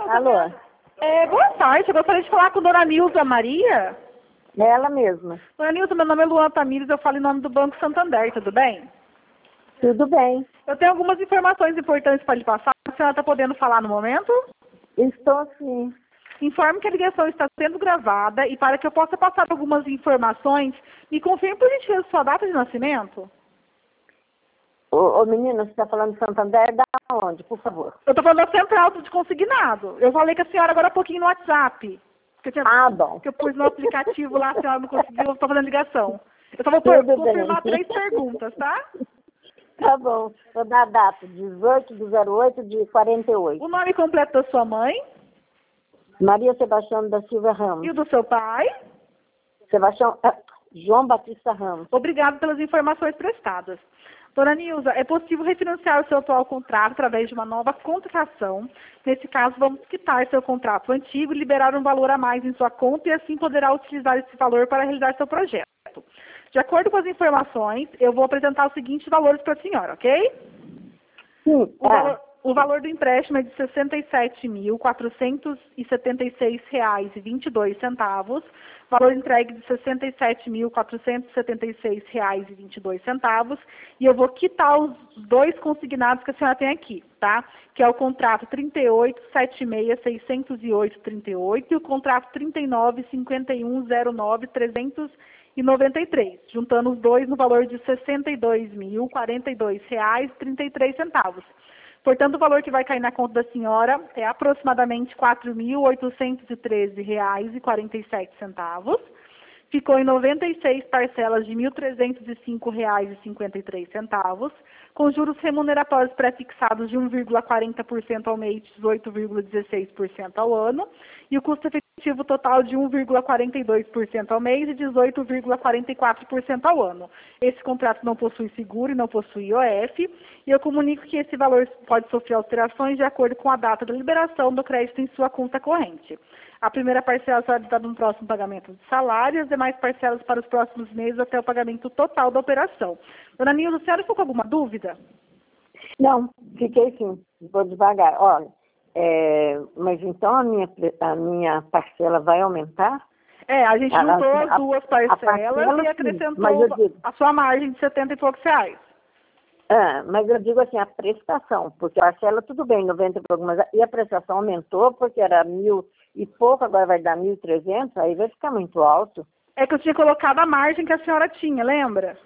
Alô? Boa tarde, eu gostaria de falar com a dona Nilza Maria. É ela mesma. Dona Nilza, meu nome é Luana Tamires, eu falo em nome do Banco Santander, tudo bem? Tudo bem. Eu tenho algumas informações importantes para lhe passar, a senhora está podendo falar no momento? Estou sim. Informe que a ligação está sendo gravada e para que eu possa passar algumas informações, me confirme por gentileza sua data de nascimento. Ô menina, você está falando de Santander, da onde, por favor? Eu estou falando da central de consignado. Eu falei com a senhora agora há pouquinho no WhatsApp. Bom. Que eu pus no aplicativo lá, a senhora não conseguiu, eu estou fazendo ligação. Eu só vou confirmar bem. 3 perguntas, tá? Tá bom. Vou dar a data, 18/08 de 48. O nome completo da sua mãe Maria Sebastião da Silva Ramos. e o do seu pai. João Batista Ramos. Obrigado pelas informações prestadas. Dona Nilza, é possível refinanciar o seu atual contrato através de uma nova contratação. Nesse caso, vamos quitar seu contrato antigo e liberar um valor a mais em sua conta e assim poderá utilizar esse valor para realizar seu projeto. De acordo com as informações, eu vou apresentar os seguintes valores para a senhora, ok? Sim. O valor do empréstimo é de R$ 67.476,22. Valor entregue de R$ 67.476,22. E eu vou quitar os dois consignados que a senhora tem aqui, tá? Que é o contrato 38.76.608,38 e o contrato 39.5109.393, juntando os dois no valor de R$ 62.042,33. Portanto, o valor que vai cair na conta da senhora é aproximadamente R$ 4.813,47. Ficou em 96 parcelas de R$ 1.305,53, com juros remuneratórios pré-fixados de 1,40% ao mês e 18,16% ao ano, e o custo efetivo total de 1,42% ao mês e 18,44% ao ano. Esse contrato não possui seguro e não possui IOF, e eu comunico que esse valor pode sofrer alterações de acordo com a data da liberação do crédito em sua conta corrente. A primeira parcela será dada no próximo pagamento de salário e as demais parcelas para os próximos meses até o pagamento total da operação. Dona Nilza, a senhora ficou com alguma dúvida? Não, fiquei sim. Vou devagar. Olha, mas então a minha parcela vai aumentar? A gente juntou as duas parcelas e acrescentou a sua margem de 70 e poucos reais. Mas eu digo assim, a prestação, porque a parcela tudo bem, 90 e pouco, mas e a prestação aumentou porque era 1.000 e pouco, agora vai dar 1.300, aí vai ficar muito alto. É que eu tinha colocado a margem que a senhora tinha, lembra?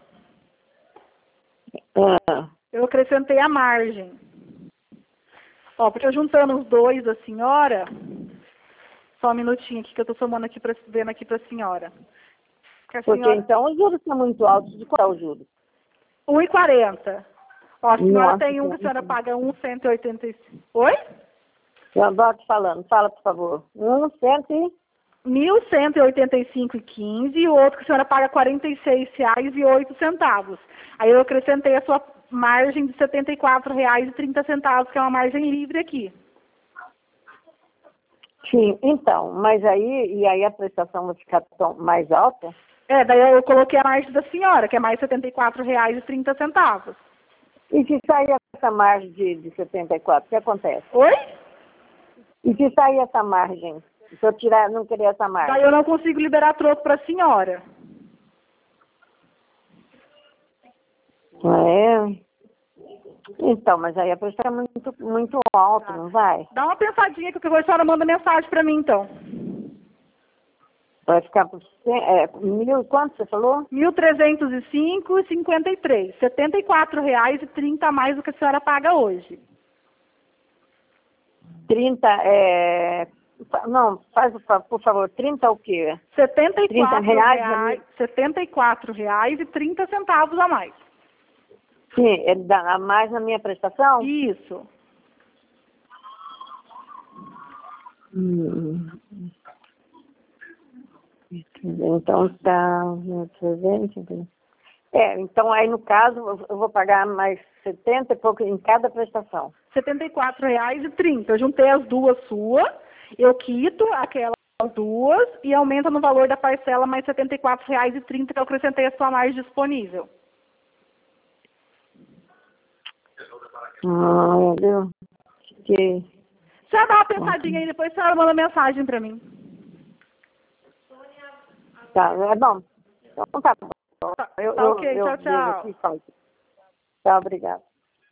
Eu acrescentei a margem. Porque eu juntando os dois da senhora, só um minutinho aqui que eu estou somando aqui vendo aqui para a senhora. Porque então os juros são muito altos. De qual é o juros? 1,40. A senhora tem que a senhora paga 1,185. Oi? Eu vou te falando. Fala, por favor. 1.185,15 e o outro que a senhora paga R$ 46,08. Aí eu acrescentei a sua margem de R$ 74,30, que é uma margem livre aqui. Sim, então, mas aí a prestação vai ficar mais alta? Daí eu coloquei a margem da senhora, que é mais R$ 74,30. E se sair essa margem de 74, o que acontece? Oi? E se sair essa margem? Se eu não querer essa margem? Daí eu não consigo liberar troco para a senhora. Então, mas aí a prestação é muito alta, não vai? Dá uma pensadinha que a senhora manda mensagem para mim, então. Vai ficar por mil, quanto você falou? R$ 1.305,53. R$ 74,30 a mais do que a senhora paga hoje. 30, não, faz por favor, 30 o quê? R$ 74,30 a mais. Sim, a mais na minha prestação? Isso. Então tá 300. Então aí no caso eu vou pagar mais 70 e pouco em cada prestação. R$ 74,30. Eu juntei as duas suas, eu quito aquelas duas e aumenta no valor da parcela mais R$ 74,30 que eu acrescentei a sua margem disponível. Meu Deus. Você dá uma pensadinha aí, depois a senhora manda mensagem para mim. Tá, é bom. Então tá bom. Tá ok, tchau, tchau. Tchau, obrigada.